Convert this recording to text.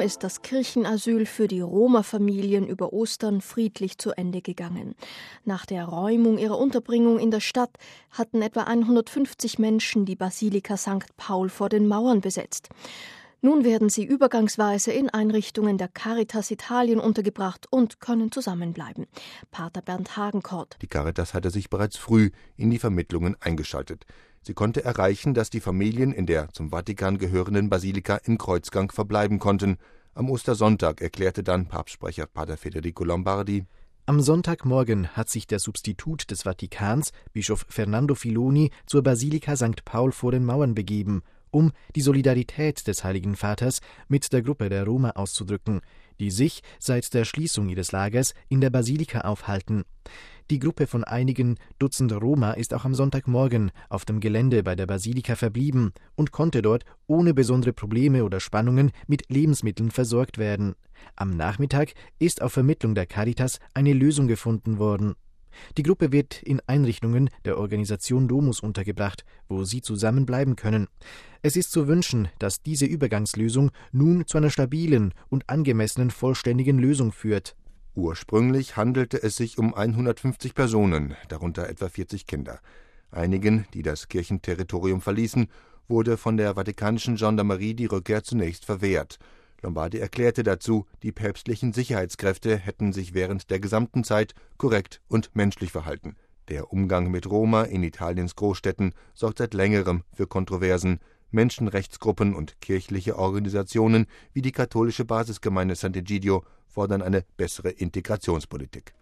ist das Kirchenasyl für die Roma-Familien über Ostern friedlich zu Ende gegangen. Nach der Räumung ihrer Unterbringung in der Stadt hatten etwa 150 Menschen die Basilika St. Paul vor den Mauern besetzt. Nun werden sie übergangsweise in Einrichtungen der Caritas Italien untergebracht und können zusammenbleiben. Pater Bernd Hagenkort. Die Caritas hatte sich bereits früh in die Vermittlungen eingeschaltet. Sie konnte erreichen, dass die Familien in der zum Vatikan gehörenden Basilika im Kreuzgang verbleiben konnten. Am Ostersonntag erklärte dann Papstsprecher Pater Federico Lombardi: Am Sonntagmorgen hat sich der Substitut des Vatikans, Bischof Fernando Filoni, zur Basilika St. Paul vor den Mauern begeben, um die Solidarität des Heiligen Vaters mit der Gruppe der Roma auszudrücken, die sich seit der Schließung ihres Lagers in der Basilika aufhalten. Die Gruppe von einigen Dutzend Roma ist auch am Sonntagmorgen auf dem Gelände bei der Basilika verblieben und konnte dort ohne besondere Probleme oder Spannungen mit Lebensmitteln versorgt werden. Am Nachmittag ist auf Vermittlung der Caritas eine Lösung gefunden worden. Die Gruppe wird in Einrichtungen der Organisation Domus untergebracht, wo sie zusammen bleiben können. Es ist zu wünschen, dass diese Übergangslösung nun zu einer stabilen und angemessenen vollständigen Lösung führt. Ursprünglich handelte es sich um 150 Personen, darunter etwa 40 Kinder. Einigen, die das Kirchenterritorium verließen, wurde von der vatikanischen Gendarmerie die Rückkehr zunächst verwehrt. Lombardi erklärte dazu, die päpstlichen Sicherheitskräfte hätten sich während der gesamten Zeit korrekt und menschlich verhalten. Der Umgang mit Roma in Italiens Großstädten sorgt seit längerem für Kontroversen. Menschenrechtsgruppen und kirchliche Organisationen wie die katholische Basisgemeinde Sant'Egidio fordern eine bessere Integrationspolitik.